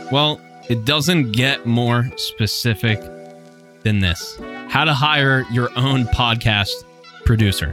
Well, it doesn't get more specific than this. How to hire your own podcast producer.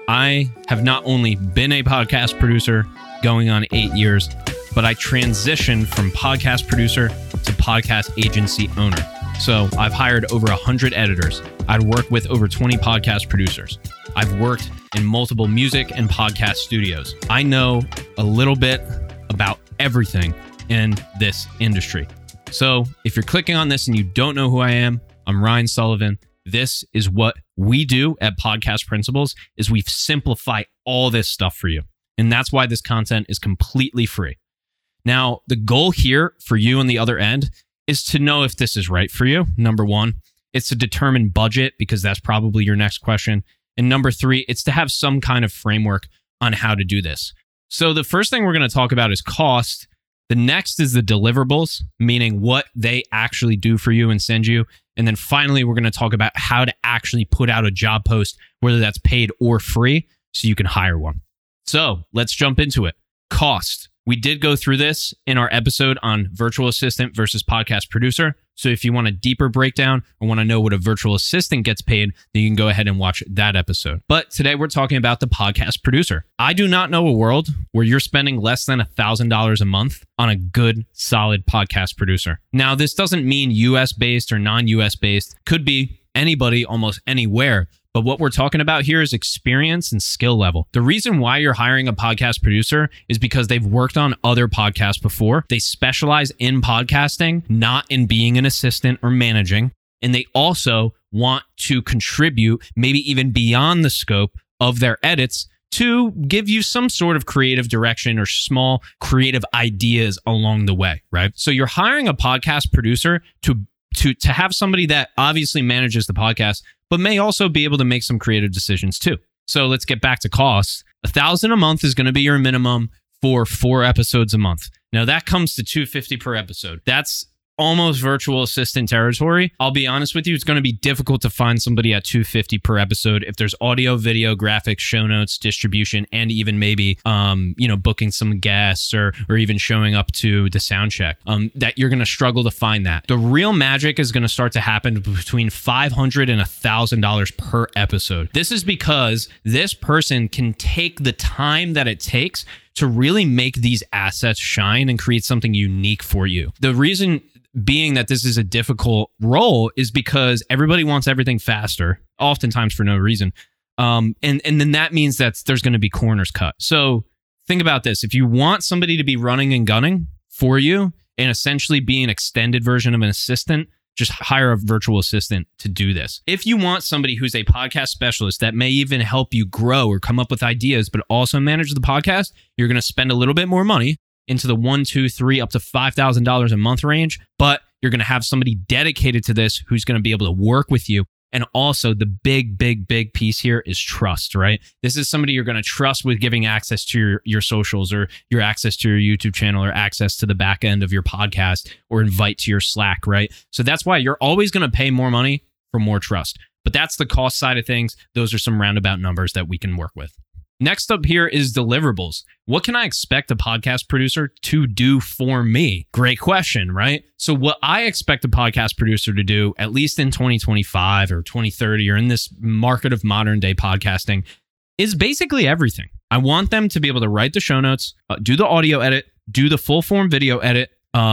I have not only been a podcast producer going on 8 years, but I transitioned from podcast producer to podcast agency owner. So I've hired over 100 editors. I've worked with over 20 podcast producers. I've worked in multiple music and podcast studios. I know a little bit about everything in this industry. So if you're clicking on this and you don't know who I am, I'm Ryan Sullivan. This is what we do at Podcast Principles, is we simplify all this stuff for you. And that's why this content is completely free. Now, the goal here for you on the other end is to know if this is right for you. Number one, it's to determine budget, because that's probably your next question. And number three, it's to have some kind of framework on how to do this. So the first thing we're going to talk about is cost. The next is the deliverables, meaning what they actually do for you and send you. And then finally, we're going to talk about how to actually put out a job post, whether that's paid or free, so you can hire one. So let's jump into it. Cost. We did go through this in our episode on virtual assistant versus podcast producer. So if you want a deeper breakdown or want to know what a virtual assistant gets paid, then you can go ahead and watch that episode. But today we're talking about the podcast producer. I do not know a world where you're spending less than $1,000 a month on a good, solid podcast producer. Now, this doesn't mean US based or non-US based. Could be anybody, almost anywhere. But what we're talking about here is experience and skill level. The reason why you're hiring a podcast producer is because they've worked on other podcasts before. They specialize in podcasting, not in being an assistant or managing. And they also want to contribute, maybe even beyond the scope of their edits, to give you some sort of creative direction or small creative ideas along the way, right? So you're hiring a podcast producer to have somebody that obviously manages the podcast, but may also be able to make some creative decisions too. So let's get back to costs. $1,000 a month is going to be your minimum for 4 episodes a month. Now that comes to $250 per episode. That's almost virtual assistant territory. I'll be honest with you, it's going to be difficult to find somebody at $250 per episode if there's audio, video, graphics, show notes, distribution, and even maybe booking some guests or even showing up to the sound check. That you're going to struggle to find that. The real magic is going to start to happen between $500 and $1,000 per episode. This is because this person can take the time that it takes to really make these assets shine and create something unique for you. The reason being that this is a difficult role is because everybody wants everything faster, oftentimes for no reason. And then that means that there's going to be corners cut. So think about this. If you want somebody to be running and gunning for you and essentially be an extended version of an assistant, just hire a virtual assistant to do this. If you want somebody who's a podcast specialist that may even help you grow or come up with ideas, but also manage the podcast, you're going to spend a little bit more money into the $1, $2, $3, up to $5,000 a month range, but you're going to have somebody dedicated to this who's going to be able to work with you. And also the big piece here is trust, right? This is somebody you're going to trust with giving access to your socials or your access to your YouTube channel or access to the back end of your podcast or invite to your Slack, right? So that's why you're always going to pay more money for more trust. But that's the cost side of things. Those are some roundabout numbers that we can work with. Next up here is deliverables. What can I expect a podcast producer to do for me? Great question, right? So what I expect a podcast producer to do, at least in 2025 or 2030 or in this market of modern day podcasting, is basically everything. I want them to be able to write the show notes, do the audio edit, do the full form video edit,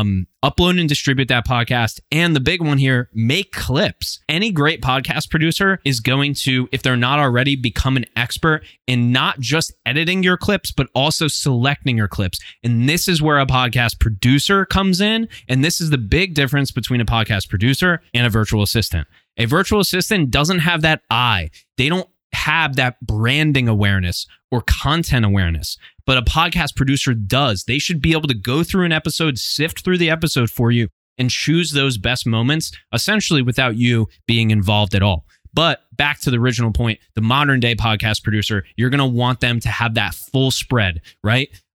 upload and distribute that podcast. And the big one here, make clips. Any great podcast producer is going to, if they're not already, become an expert in not just editing your clips, but also selecting your clips. And this is where a podcast producer comes in. And this is the big difference between a podcast producer and a virtual assistant. A virtual assistant doesn't have that eye. They don't have that branding awareness or content awareness, but a podcast producer does. They should be able to go through an episode, sift through the episode for you, and choose those best moments, essentially without you being involved at all. But back to the original point, the modern day podcast producer, you're going to want them to have that full spread, right?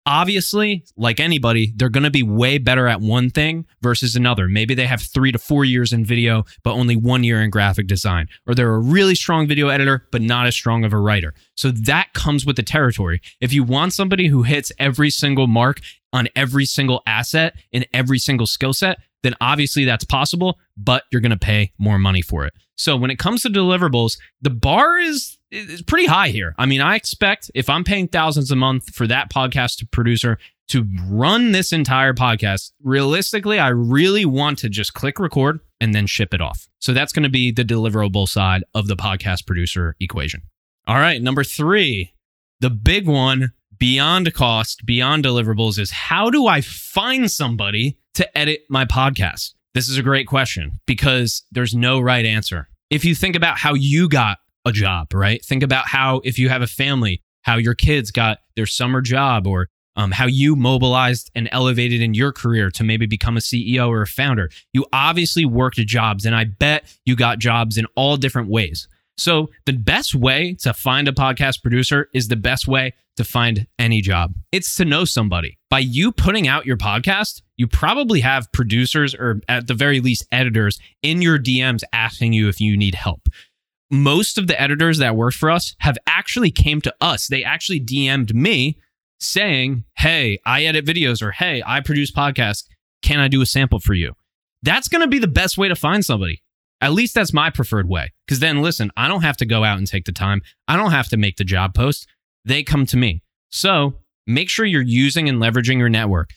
Obviously, like anybody, they're going to be way better at one thing versus another. Maybe they have 3 to 4 years in video, but only 1 year in graphic design. Or they're a really strong video editor, but not as strong of a writer. So that comes with the territory. If you want somebody who hits every single mark on every single asset in every single skill set, then obviously that's possible, but you're going to pay more money for it. So when it comes to deliverables, the bar is pretty high here. I mean, I expect if I'm paying thousands a month for that podcast producer to run this entire podcast, realistically, I really want to just click record and then ship it off. So that's going to be the deliverable side of the podcast producer equation. All right, number 3, the big one beyond cost, beyond deliverables is how do I find somebody to edit my podcast? This is a great question because there's no right answer. If you think about how you got a job, right? Think about how, if you have a family, how your kids got their summer job, or how you mobilized and elevated in your career to maybe become a CEO or a founder. You obviously worked jobs, and I bet you got jobs in all different ways. So the best way to find a podcast producer is the best way to find any job. It's to know somebody. By you putting out your podcast, you probably have producers, or at the very least editors, in your DMs asking you if you need help. Most of the editors that work for us have actually came to us. They actually DM'd me saying, hey, I edit videos, or hey, I produce podcasts. Can I do a sample for you? That's going to be the best way to find somebody. At least that's my preferred way. Because then, listen, I don't have to go out and take the time. I don't have to make the job post. They come to me. So make sure you're using and leveraging your network.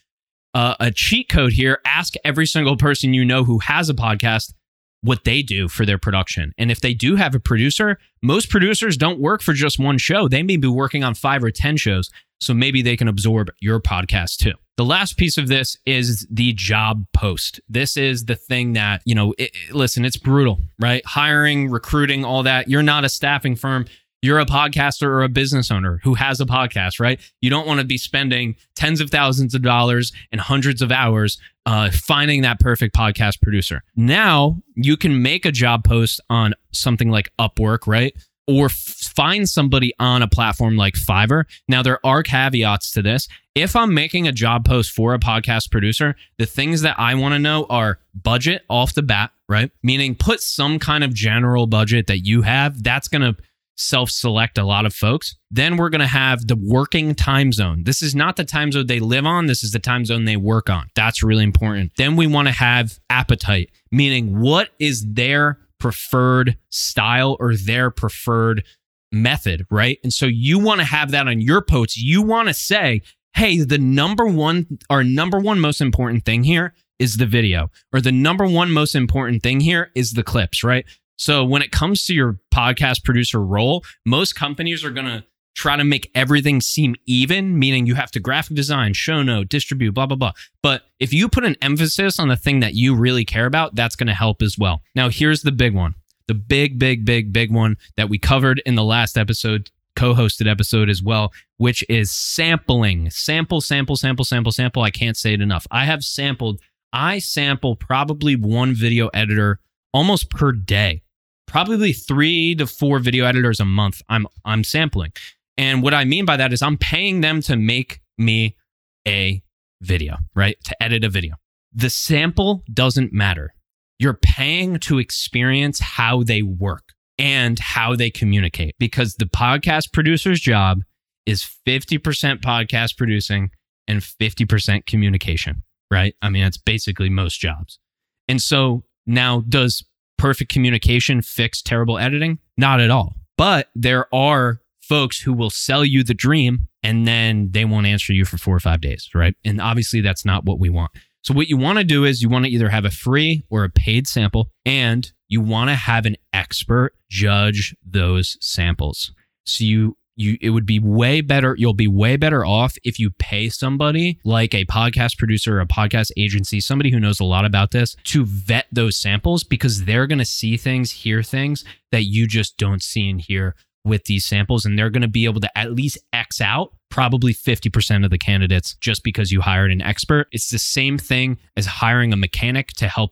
A cheat code here, ask every single person you know who has a podcast what they do for their production. And if they do have a producer, most producers don't work for just one show. They may be working on 5 or 10 shows. So maybe they can absorb your podcast too. The last piece of this is the job post. This is the thing that, listen, it's brutal, right? Hiring, recruiting, all that. You're not a staffing firm. You're a podcaster or a business owner who has a podcast, right? You don't want to be spending tens of thousands of dollars and hundreds of hours finding that perfect podcast producer. Now you can make a job post on something like Upwork, right? Or find somebody on a platform like Fiverr. Now, there are caveats to this. If I'm making a job post for a podcast producer, the things that I want to know are budget off the bat, right? Meaning put some kind of general budget that you have. That's going to self-select a lot of folks. Then we're going to have the working time zone. This is not the time zone they live on. This is the time zone they work on. That's really important. Then we want to have appetite, meaning what is their preferred style or their preferred method, right? And so you want to have that on your posts. You want to say, hey, the number one most important thing here is the video, or the number one most important thing here is the clips, right? So when it comes to your podcast producer role, most companies are going to try to make everything seem even, meaning you have to graphic design, show note, distribute, blah, blah, blah. But if you put an emphasis on the thing that you really care about, that's going to help as well. Now, here's the big one, the big one that we covered in the last episode, co-hosted episode as well, which is sampling. Sample. I can't say it enough. I sample probably one video editor almost per day, probably 3 to 4 video editors a month. I'm sampling. And what I mean by that is I'm paying them to make me a video, right? To edit a video. The sample doesn't matter. You're paying to experience how they work and how they communicate, because the podcast producer's job is 50% podcast producing and 50% communication, right? I mean, it's basically most jobs. And so now, does perfect communication fix terrible editing? Not at all. But there are folks who will sell you the dream and then they won't answer you for 4 or 5 days, right? And obviously that's not what we want. So what you want to do is you want to either have a free or a paid sample, and you want to have an expert judge those samples. So it would be way better. You'll be way better off if you pay somebody like a podcast producer or a podcast agency, somebody who knows a lot about this, to vet those samples, because they're going to see things, hear things that you just don't see and hear with these samples. And they're going to be able to at least X out probably 50% of the candidates just because you hired an expert. It's the same thing as hiring a mechanic to help you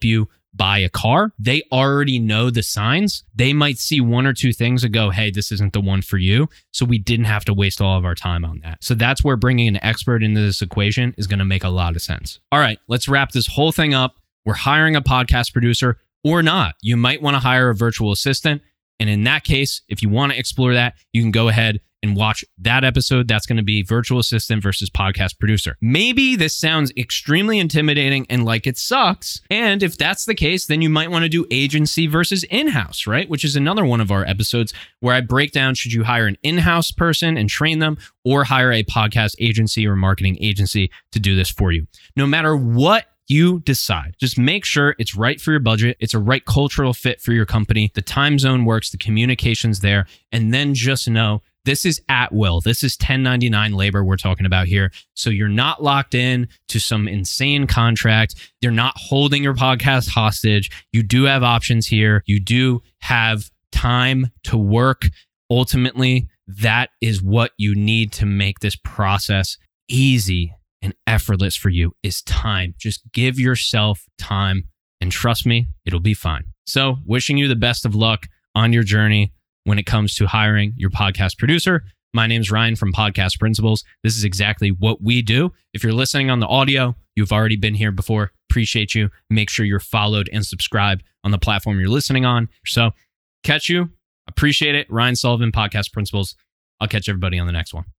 buy a car, they already know the signs. They might see one or two things and go, hey, this isn't the one for you. So we didn't have to waste all of our time on that. So that's where bringing an expert into this equation is going to make a lot of sense. All right, let's wrap this whole thing up. We're hiring a podcast producer or not. You might want to hire a virtual assistant. And in that case, if you want to explore that, you can go ahead and watch that episode. That's going to be virtual assistant versus podcast producer. Maybe this sounds extremely intimidating and like it sucks. And if that's the case, then you might want to do agency versus in-house, right? Which is another one of our episodes where I break down, should you hire an in-house person and train them or hire a podcast agency or marketing agency to do this for you? No matter what you decide, just make sure it's right for your budget. It's a right cultural fit for your company. The time zone works, the communication's there. And then just know this is at will. This is 1099 labor we're talking about here. So you're not locked in to some insane contract. You're not holding your podcast hostage. You do have options here. You do have time to work. Ultimately, that is what you need to make this process easy and effortless for you, is time. Just give yourself time and trust me, it'll be fine. So wishing you the best of luck on your journey when it comes to hiring your podcast producer. My name's Ryan from Podcast Principles. This is exactly what we do. If you're listening on the audio, you've already been here before. Appreciate you. Make sure you're followed and subscribed on the platform you're listening on. So catch you. Appreciate it. Ryan Sullivan, Podcast Principles. I'll catch everybody on the next one.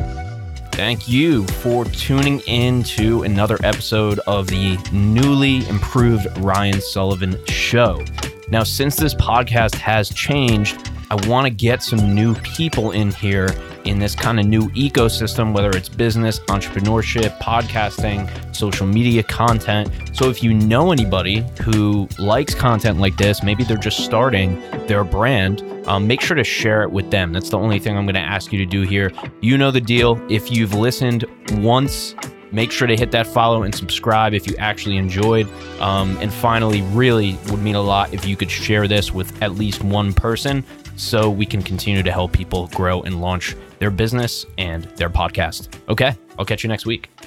Thank you for tuning in to another episode of the newly improved Ryan Sullivan Show. Now, since this podcast has changed, I want to get some new people in here in this kind of new ecosystem, whether it's business, entrepreneurship, podcasting, social media content. So if you know anybody who likes content like this, maybe they're just starting their brand, make sure to share it with them. That's the only thing I'm going to ask you to do here. You know the deal. If you've listened once, make sure to hit that follow and subscribe if you actually enjoyed. And finally, really would mean a lot if you could share this with at least one person so we can continue to help people grow and launch their business and their podcast. Okay, I'll catch you next week.